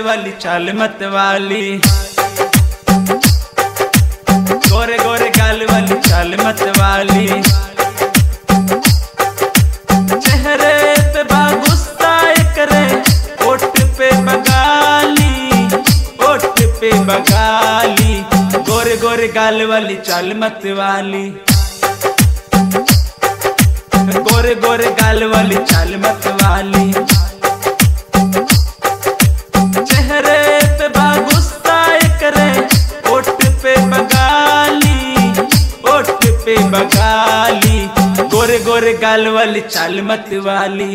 वाली चाल मत वाली, गोरे गोरे गाल वाली चाल मत वाली। चेहरे पे गुस्सा करे, ओठ पे बगाली, ओठ पे बगाली। गोरे गोरे गाल वाली चाल मत वाली, गोरे गोरे गाल वाली चाल मत वाली। चेहरे पे गुस्सा करे, ओठ पे बगाली, ओठ पे बगाली। गोरे गोरे गाल वाली चाल मत वाली,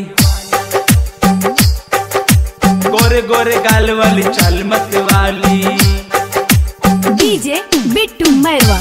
गोरे गोरे गाल वाली चाल मत वाली। डीजे बिट्टू मैरवा।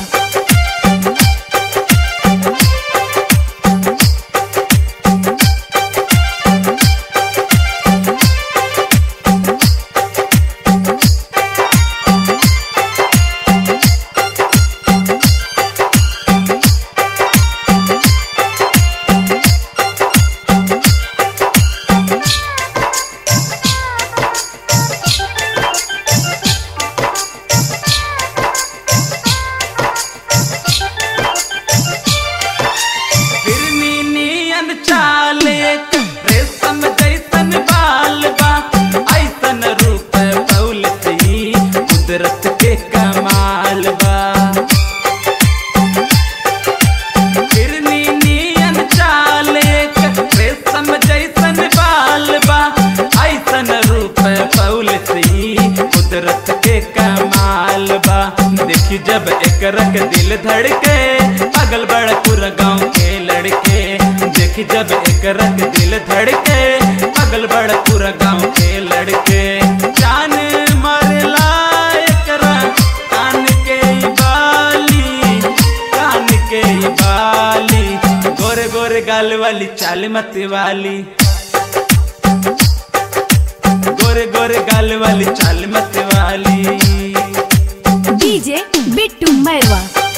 चाले रेशम जैसन बाल बा, ऐसन रूप दौलती कुदरत के कमाल बा। हिरनी नियन चाले रेशम जैसन बाल बा, ऐसन रूप दौलती कुदरत के कमाल बा। देखी जब एक रख दिल धड़के, पागल बड़ा पूरा गाँव के लड़के। देखी जब एक रख दिल धड़के, पागल बड़ा पूरा गाँव के लड़के। जान मरला एकरा कान के बाली, कान के बाली। गोरे गोरे गाल वाली चाल मत वाली, गोरे गोरे गाल वाली चाल मत वाली। डीजे बिट्टू मैरवा।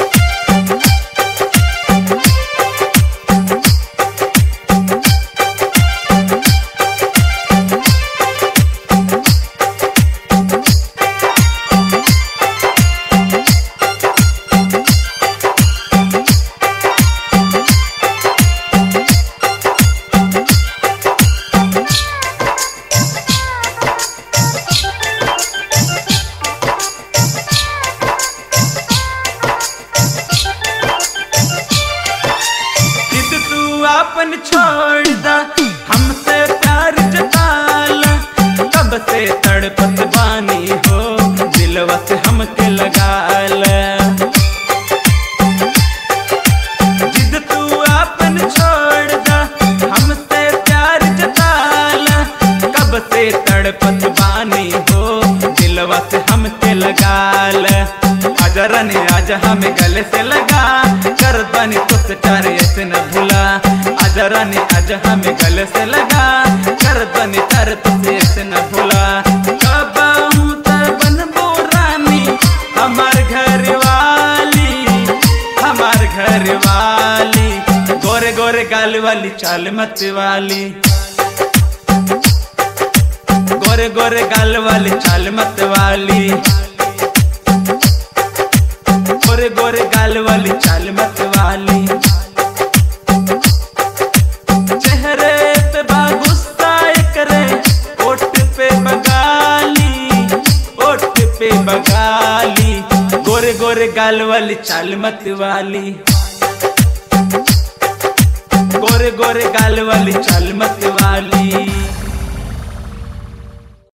अपन छोड़ दा, हमसे प्यार जताला। कब से तड़पत बानी हो, दिलवा से हमके लगाला। जिद तू अपन छोड़ दा, हमसे प्यार जताला। कब से तड़पत बानी हो, दिलवा से हमके लगाला। आजा रानी आजा हमें गले से लगा, कर बानी तुझसे प्यार ऐसे न भूला। आजा रानी आजा हमें गले से लगा, कर बानी प्यार तुझसे ऐसे न भूला। कब हूँ बनबो रानी हमार घर वाली, हमार घर वाली। गोरे गोरे गाल वाली चाल मत वाली, गोरे गोरे गाल वाली चाल मत वाली। गोरे गोरे गाल वाली चाल मत वाली। चेहरे पे गुस्सा करे, ओठ पे बगाली, ओठ पे बगाली। गोरे गोरे गाल वाली चाल मत वाली, गोरे गोरे गाल वाली चाल मत वाली।